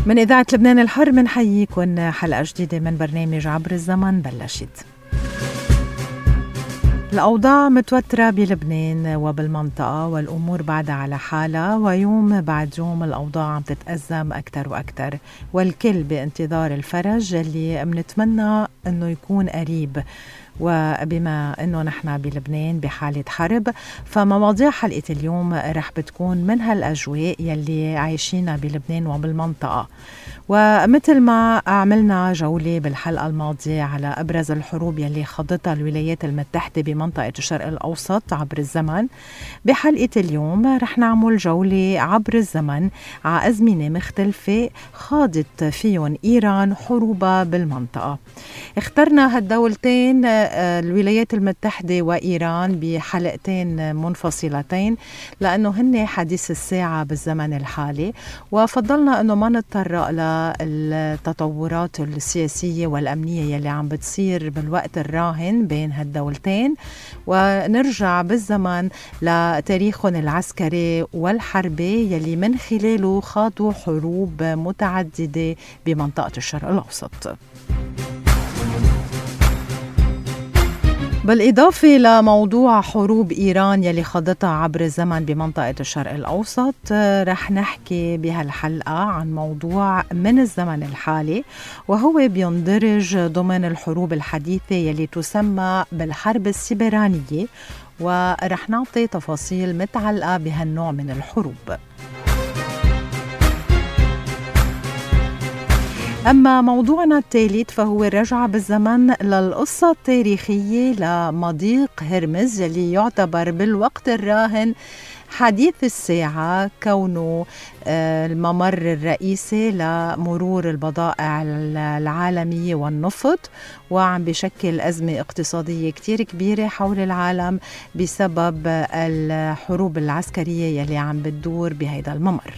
من إذاعة لبنان الحر منحييكم حلقة جديدة من برنامج عبر الزمن بلشت. الأوضاع متوترة بلبنان وبالمنطقة والأمور بعدها على حالها، ويوم بعد يوم الأوضاع عم تتأزم أكتر وأكتر، والكل بانتظار الفرج اللي منتمنى أنه يكون قريب. وبما أنه نحن بلبنان بحالة حرب، فمواضيع حلقة اليوم رح بتكون من هالأجواء يلي عايشينها بلبنان وبالمنطقة. ومثل ما عملنا جولة بالحلقة الماضية على أبرز الحروب يلي خاضتها الولايات المتحدة بمنطقة الشرق الأوسط عبر الزمن، بحلقة اليوم رح نعمل جولة عبر الزمن على أزمنة مختلفة خاضت فيهم إيران حروبها بالمنطقة. اخترنا هالدولتين الولايات المتحدة وإيران بحلقتين منفصلتين لأنه هن حديث الساعة بالزمن الحالي، وفضلنا أنه ما نتطرق للتطورات السياسية والأمنية يلي عم بتصير بالوقت الراهن بين هالدولتين، ونرجع بالزمن لتاريخهم العسكري والحربي يلي من خلاله خاضوا حروب متعددة بمنطقة الشرق الأوسط. بالإضافة لموضوع حروب إيران يلي خاضتها عبر الزمن بمنطقة الشرق الأوسط، رح نحكي بهالحلقة عن موضوع من الزمن الحالي، وهو بيندرج ضمن الحروب الحديثة يلي تسمى بالحرب السيبرانية، ورح نعطي تفاصيل متعلقة بهالنوع من الحروب. أما موضوعنا الثالث فهو الرجعة بالزمن للقصة التاريخية لمضيق هرمز يلي يعتبر بالوقت الراهن حديث الساعة، كونه الممر الرئيسي لمرور البضائع العالمية والنفط، وعم بشكل أزمة اقتصادية كتير كبيرة حول العالم بسبب الحروب العسكرية يلي عم بتدور بهيدا الممر.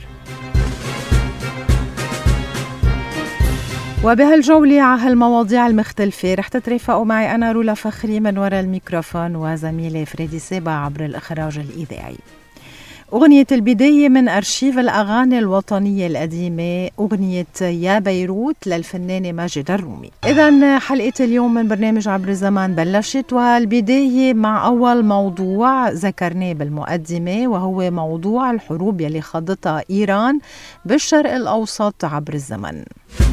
وبهالجولة على هالمواضيع المختلفة رح تترافقوا معي أنا رولا فخري من وراء الميكروفون، وزميلي فريدي سيبا عبر الإخراج الإذاعي. أغنية البداية من أرشيف الأغاني الوطنية القديمة، أغنية يا بيروت للفنان ماجد الرومي. إذن حلقة اليوم من برنامج عبر الزمان بلشت، والبداية مع أول موضوع ذكرناه بالمقدمة، وهو موضوع الحروب يلي خاضتها إيران بالشرق الأوسط عبر الزمن.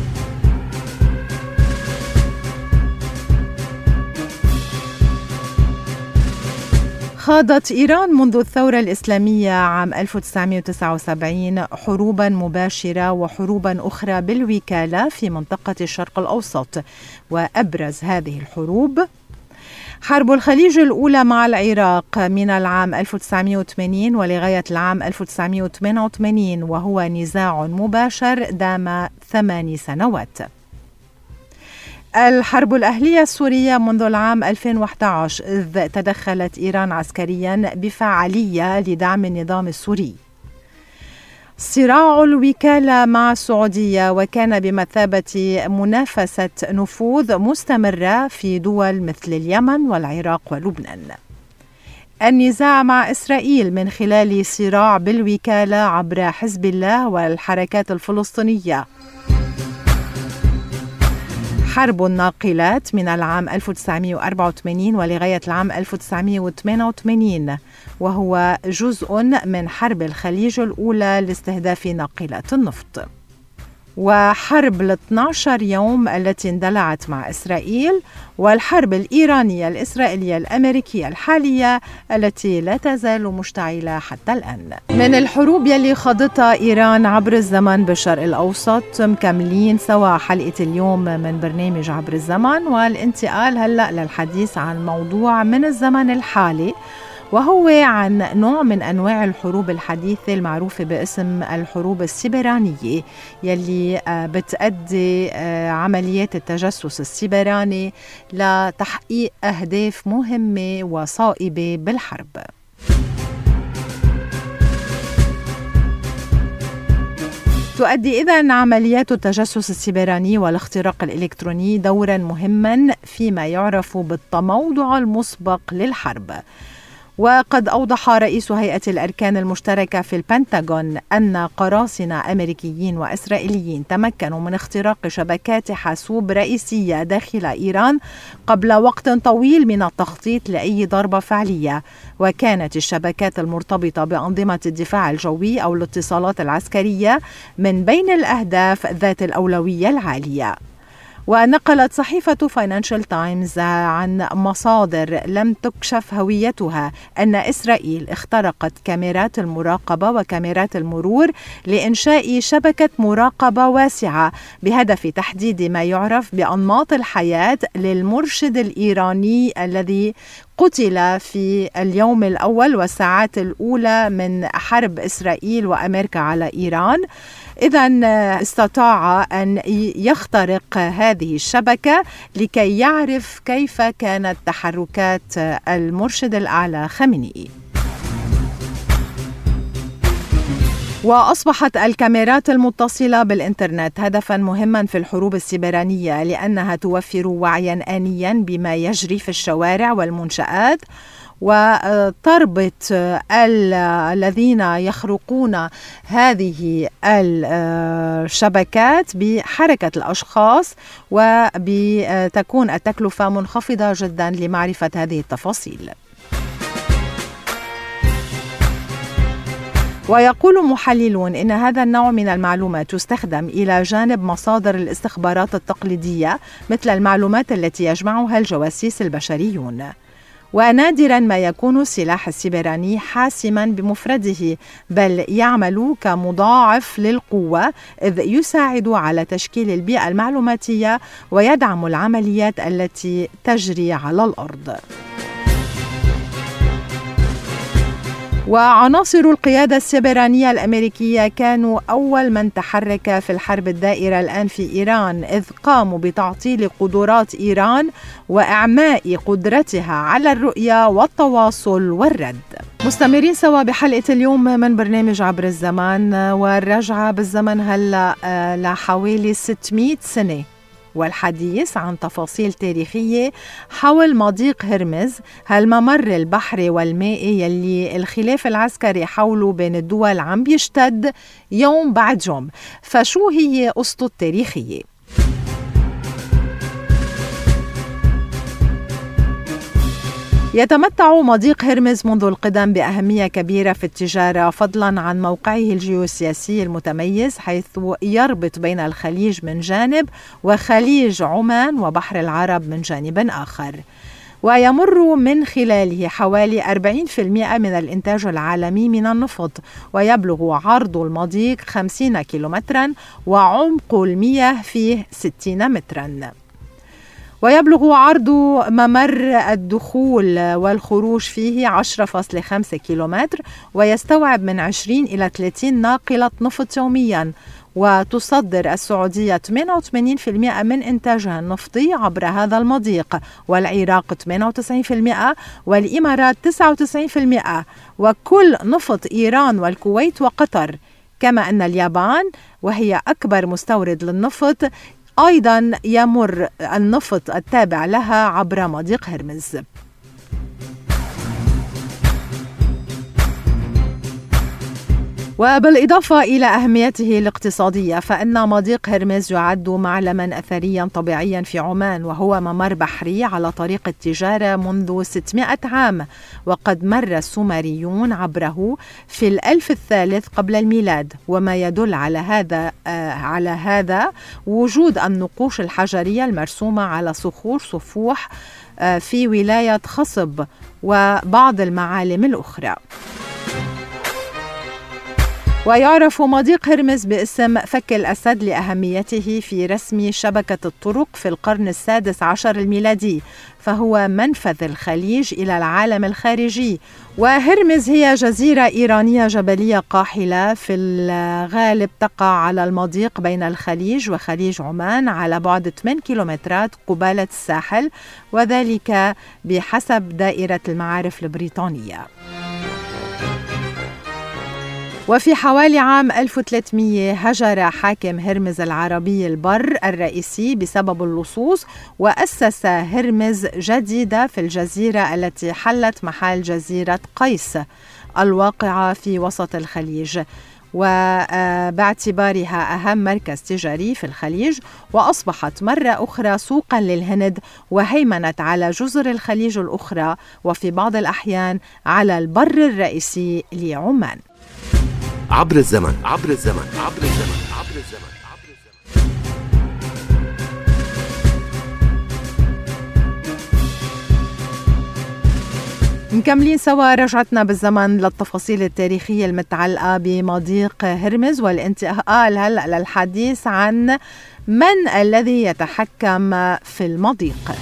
خاضت إيران منذ الثورة الإسلامية عام 1979 حروباً مباشرة وحروباً أخرى بالوكالة في منطقة الشرق الأوسط، وأبرز هذه الحروب حرب الخليج الأولى مع العراق من العام 1980 ولغاية العام 1988، وهو نزاع مباشر دام 8 سنوات. الحرب الأهلية السورية منذ العام 2011، إذ تدخلت إيران عسكريا بفعالية لدعم النظام السوري. صراع الوكالة مع السعودية، وكان بمثابة منافسة نفوذ مستمرة في دول مثل اليمن والعراق ولبنان. النزاع مع إسرائيل من خلال صراع بالوكالة عبر حزب الله والحركات الفلسطينية. حرب الناقلات من العام 1984 ولغاية العام 1988، وهو جزء من حرب الخليج الأولى لاستهداف ناقلات النفط. وحرب ال 12 يوم التي اندلعت مع إسرائيل، والحرب الإيرانية الإسرائيلية الأمريكية الحالية التي لا تزال مشتعلة حتى الآن. من الحروب يلي خاضتها إيران عبر الزمن بالشرق الأوسط مكملين سوا حلقة اليوم من برنامج عبر الزمن، والانتقال هلأ للحديث عن موضوع من الزمن الحالي، وهو عن نوع من أنواع الحروب الحديثة المعروفة باسم الحروب السيبرانية، يلي بتأدي عمليات التجسس السيبراني لتحقيق أهداف مهمة وصائبة بالحرب. تؤدي إذن عمليات التجسس السيبراني والاختراق الإلكتروني دورا مهما فيما يعرف بالتموضع المسبق للحرب، وقد أوضح رئيس هيئة الأركان المشتركة في البنتاغون أن قراصنة أمريكيين وإسرائيليين تمكنوا من اختراق شبكات حاسوب رئيسية داخل إيران قبل وقت طويل من التخطيط لأي ضربة فعلية، وكانت الشبكات المرتبطة بأنظمة الدفاع الجوي أو الاتصالات العسكرية من بين الأهداف ذات الأولوية العالية. ونقلت صحيفة فاينانشال تايمز عن مصادر لم تكشف هويتها أن إسرائيل اخترقت كاميرات المراقبة وكاميرات المرور لإنشاء شبكة مراقبة واسعة بهدف تحديد ما يعرف بأنماط الحياة للمرشد الإيراني الذي قتل في اليوم الأول والساعات الأولى من حرب إسرائيل وأمريكا على إيران. إذن استطاع أن يخترق هذه الشبكة لكي يعرف كيف كانت تحركات المرشد الأعلى خامنئي. وأصبحت الكاميرات المتصلة بالإنترنت هدفاً مهماً في الحروب السيبرانية لأنها توفر وعياً آنياً بما يجري في الشوارع والمنشآت، وتربط الذين يخرقون هذه الشبكات بحركة الأشخاص، وبتكون التكلفة منخفضة جداً لمعرفة هذه التفاصيل. ويقول محللون إن هذا النوع من المعلومات يستخدم إلى جانب مصادر الاستخبارات التقليدية مثل المعلومات التي يجمعها الجواسيس البشريون. ونادراً ما يكون السلاح السيبراني حاسماً بمفرده، بل يعمل كمضاعف للقوة، إذ يساعد على تشكيل البيئة المعلوماتية ويدعم العمليات التي تجري على الأرض. وعناصر القيادة السيبرانية الأمريكية كانوا أول من تحرك في الحرب الدائرة الآن في إيران، إذ قاموا بتعطيل قدرات إيران وإعماء قدرتها على الرؤية والتواصل والرد. مستمرين سوا بحلقة اليوم من برنامج عبر الزمان، والرجعة بالزمن هلأ لحوالي 600 سنة، والحديث عن تفاصيل تاريخية حول مضيق هرمز، هالممر البحري والمائي يلي الخلاف العسكري حوله بين الدول عم بيشتد يوم بعد يوم. فشو هي قصته التاريخية؟ يتمتع مضيق هرمز منذ القدم بأهمية كبيرة في التجارة، فضلاً عن موقعه الجيوسياسي المتميز، حيث يربط بين الخليج من جانب وخليج عمان وبحر العرب من جانب آخر. ويمر من خلاله حوالي 40% من الإنتاج العالمي من النفط، ويبلغ عرض المضيق 50 كيلومتراً وعمق المياه فيه 60 متراً. ويبلغ عرض ممر الدخول والخروج فيه 10.5 كيلومتر، ويستوعب من 20 إلى 30 ناقلة نفط يومياً. وتصدر السعودية 88% من إنتاجها النفطي عبر هذا المضيق، والعراق 98%، والإمارات 99%، وكل نفط إيران والكويت وقطر، كما أن اليابان وهي أكبر مستورد للنفط أيضاً يمر النفط التابع لها عبر مضيق هرمز. وبالإضافة إلى أهميته الاقتصادية، فإن مضيق هرمز يعد معلماً أثرياً طبيعياً في عمان، وهو ممر بحري على طريق التجارة منذ 600 عام، وقد مر السومريون عبره في الألف الثالث قبل الميلاد. وما يدل على هذا وجود النقوش الحجرية المرسومة على صخور صفوح في ولاية خصب وبعض المعالم الأخرى. ويعرف مضيق هرمز باسم فك الأسد لأهميته في رسم شبكة الطرق في القرن السادس عشر الميلادي، فهو منفذ الخليج إلى العالم الخارجي. وهرمز هي جزيرة إيرانية جبلية قاحلة في الغالب تقع على المضيق بين الخليج وخليج عمان على بعد 8 كيلومترات قبالة الساحل، وذلك بحسب دائرة المعارف البريطانية. وفي حوالي عام 1300 هجر حاكم هرمز العربي البر الرئيسي بسبب اللصوص، وأسس هرمز جديدة في الجزيرة التي حلت محل جزيرة قيس الواقعة في وسط الخليج، وباعتبارها أهم مركز تجاري في الخليج، وأصبحت مرة أخرى سوقاً للهند، وهيمنت على جزر الخليج الأخرى، وفي بعض الأحيان على البر الرئيسي لعمان. عبر الزمن، عبر الزمن، عبر الزمن، عبر الزمن، عبر الزمن. مكملين سوا رجعتنا بالزمن للتفاصيل التاريخية المتعلقة بمضيق هرمز، والانتقال هلأ للحديث عن من الذي يتحكم في المضيق.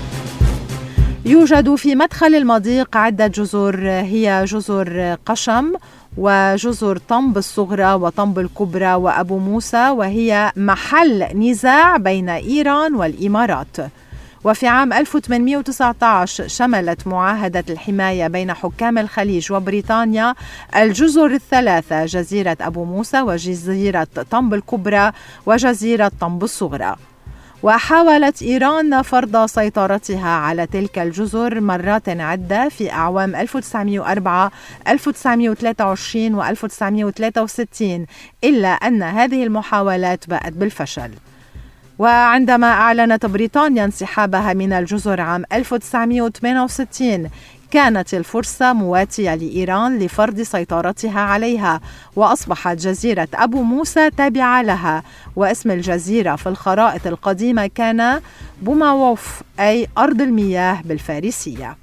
يوجد في مدخل المضيق عدة جزر، هي جزر قشم وجزر طنب الصغرى وطنب الكبرى وأبو موسى، وهي محل نزاع بين إيران والإمارات. وفي عام 1819 شملت معاهدة الحماية بين حكام الخليج وبريطانيا الجزر الثلاثة: جزيرة أبو موسى وجزيرة طنب الكبرى وجزيرة طنب الصغرى. وحاولت إيران فرض سيطرتها على تلك الجزر مرات عدة في أعوام 1904 1923 و 1963، إلا أن هذه المحاولات باءت بالفشل. وعندما أعلنت بريطانيا انسحابها من الجزر عام 1968 كانت الفرصة مواتية لإيران لفرض سيطرتها عليها، وأصبحت جزيرة أبو موسى تابعة لها، واسم الجزيرة في الخرائط القديمة كان بوماووف، أي أرض المياه بالفارسية.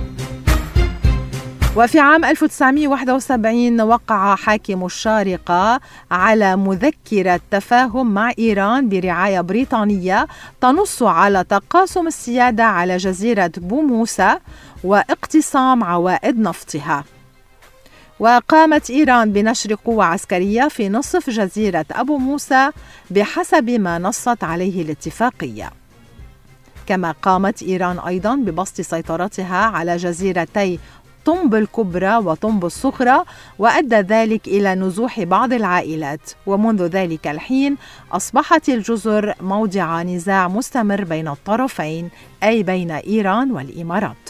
وفي عام 1971 وقع حاكم الشارقة على مذكرة تفاهم مع إيران برعاية بريطانية تنص على تقاسم السيادة على جزيرة بوموسى واقتسام عوائد نفطها. وقامت إيران بنشر قوة عسكرية في نصف جزيرة أبو موسى بحسب ما نصت عليه الاتفاقية. كما قامت إيران أيضا ببسط سيطرتها على جزيرتي طنب الكبرى وطنب الصغرى، وأدى ذلك إلى نزوح بعض العائلات، ومنذ ذلك الحين أصبحت الجزر موضع نزاع مستمر بين الطرفين، أي بين إيران والإمارات.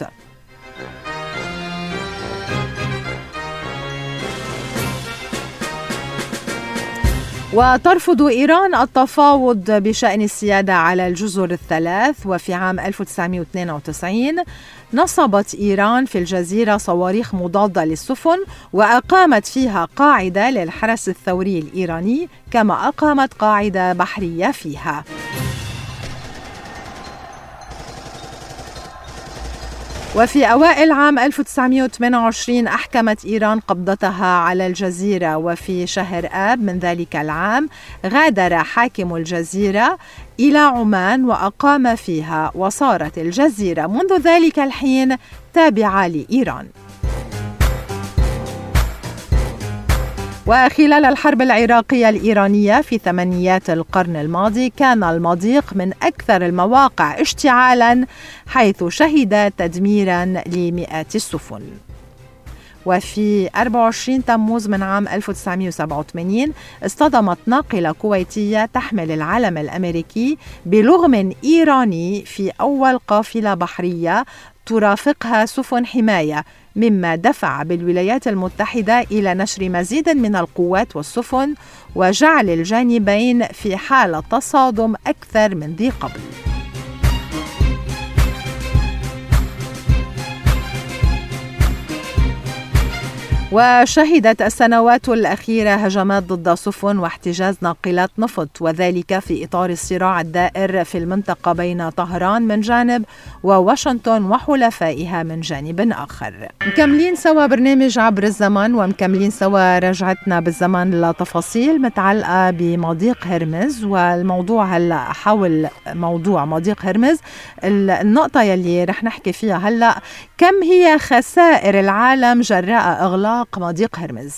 وترفض إيران التفاوض بشأن السيادة على الجزر الثلاث. وفي عام 1992 نصبت إيران في الجزيرة صواريخ مضادة للسفن، وأقامت فيها قاعدة للحرس الثوري الإيراني، كما أقامت قاعدة بحرية فيها. وفي أوائل عام 1928 أحكمت إيران قبضتها على الجزيرة، وفي شهر آب من ذلك العام غادر حاكم الجزيرة إلى عمان وأقام فيها، وصارت الجزيرة منذ ذلك الحين تابعة لإيران. وخلال الحرب العراقية الإيرانية في ثمانينيات القرن الماضي كان المضيق من أكثر المواقع اشتعالاً، حيث شهد تدميراً لمئات السفن. وفي 24 تموز من عام 1987 اصطدمت ناقلة كويتية تحمل العلم الأمريكي بلغم إيراني في أول قافلة بحرية ترافقها سفن حماية، مما دفع بالولايات المتحدة إلى نشر مزيد من القوات والسفن وجعل الجانبين في حالة تصادم أكثر من ذي قبل. وشهدت السنوات الأخيرة هجمات ضد سفن واحتجاز ناقلات نفط، وذلك في إطار الصراع الدائر في المنطقة بين طهران من جانب وواشنطن وحلفائها من جانب آخر. مكملين سوا برنامج عبر الزمن، ومكملين سوا رجعتنا بالزمن لتفاصيل متعلقة بمضيق هرمز. والموضوع هلأ حول موضوع مضيق هرمز، النقطة يلي رح نحكي فيها هلأ: كم هي خسائر العالم جراء إغلاق مضيق هرمز؟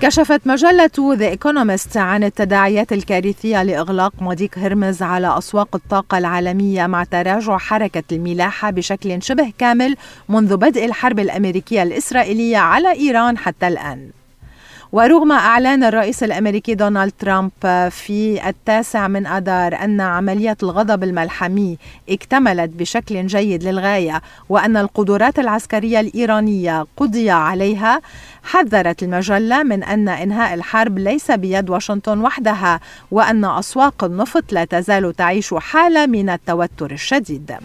كشفت مجلة The Economist عن التداعيات الكارثية لإغلاق مضيق هرمز على أسواق الطاقة العالمية مع تراجع حركة الملاحة بشكل شبه كامل منذ بدء الحرب الأمريكية الإسرائيلية على إيران حتى الآن. ورغم إعلان الرئيس الأمريكي دونالد ترامب في 9 آذار أن عملية الغضب الملحمي اكتملت بشكل جيد للغاية وأن القدرات العسكرية الإيرانية قضي عليها، حذرت المجلة من أن إنهاء الحرب ليس بيد واشنطن وحدها، وأن أسواق النفط لا تزال تعيش حالة من التوتر الشديد.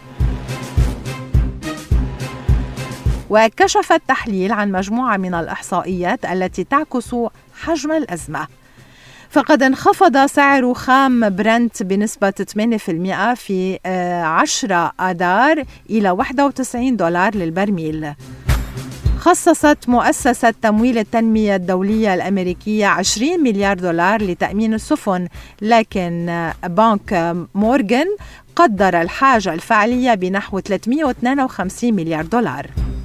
وكشف التحليل عن مجموعة من الإحصائيات التي تعكس حجم الأزمة. فقد انخفض سعر خام برنت بنسبة 8% في 10 آذار إلى $91 للبرميل. خصصت مؤسسة تمويل التنمية الدولية الأمريكية $20 مليار لتأمين السفن، لكن بنك مورغان قدر الحاجة الفعلية بنحو $352 مليار.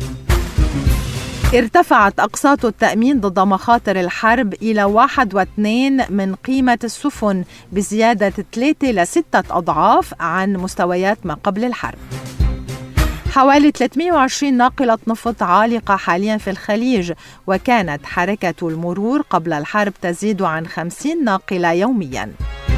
ارتفعت أقساط التأمين ضد مخاطر الحرب إلى 1.2 من قيمة السفن، بزيادة 3 إلى 6 أضعاف عن مستويات ما قبل الحرب. حوالي 320 ناقلة نفط عالقة حاليا في الخليج، وكانت حركة المرور قبل الحرب تزيد عن 50 ناقلة يوميا.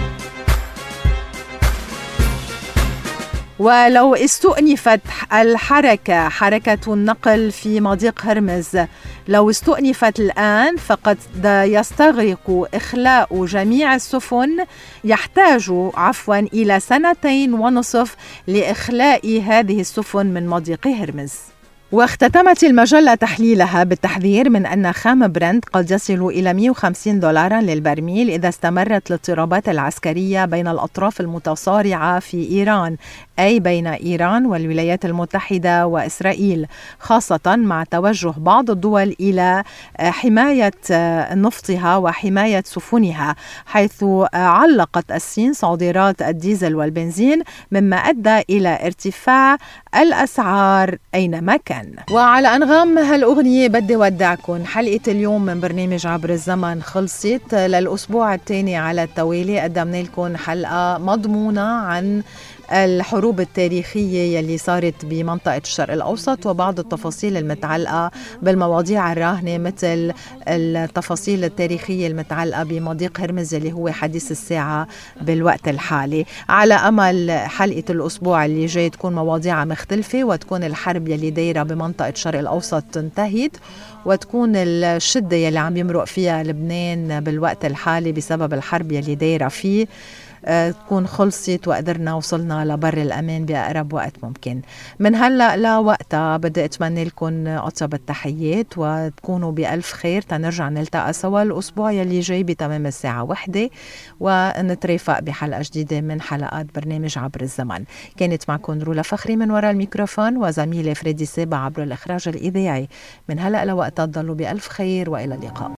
ولو استؤنفت حركة النقل في مضيق هرمز، لو استؤنفت الآن فقد يستغرق إخلاء جميع السفن، يحتاج إلى 2.5 سنين لإخلاء هذه السفن من مضيق هرمز. واختتمت المجلة تحليلها بالتحذير من أن خام برنت قد يصل إلى $150 للبرميل إذا استمرت الاضطرابات العسكرية بين الأطراف المتصارعة في إيران، أي بين إيران والولايات المتحدة وإسرائيل، خاصة مع توجه بعض الدول إلى حماية نفطها وحماية سفنها، حيث علقت الصين صادرات الديزل والبنزين، مما أدى إلى ارتفاع الأسعار أينما كان. وعلى أنغام هالأغنية بدي ودعكم. حلقة اليوم من برنامج عبر الزمن خلصت. للأسبوع الثاني على التوالي قدمنا لكم حلقة مضمونة عن الحروب التاريخية يلي صارت بمنطقة الشرق الأوسط وبعض التفاصيل المتعلقة بالمواضيع الراهنة، مثل التفاصيل التاريخية المتعلقة بمضيق هرمز اللي هو حديث الساعة بالوقت الحالي. على أمل حلقة الأسبوع اللي جاي تكون مواضيع مختلفة، وتكون الحرب يلي دايرة بمنطقة الشرق الأوسط تنتهت، وتكون الشدة يلي عم يمرق فيها لبنان بالوقت الحالي بسبب الحرب يلي دايرة فيه تكون خلصت وقدرنا وصلنا لبر الأمان بأقرب وقت ممكن. من هلأ لوقتها بدي أتمنى لكم أطيب التحيات، وتكونوا بألف خير تنرجع نلتقى سوا الأسبوع يلي جاي بتمام الساعة 1، ونترافق بحلقة جديدة من حلقات برنامج عبر الزمن. كانت معكم رولا فخري من وراء الميكروفون، وزميلي فريدي سابا عبر الإخراج الإذاعي. من هلأ لوقتها تضلوا بألف خير، وإلى اللقاء.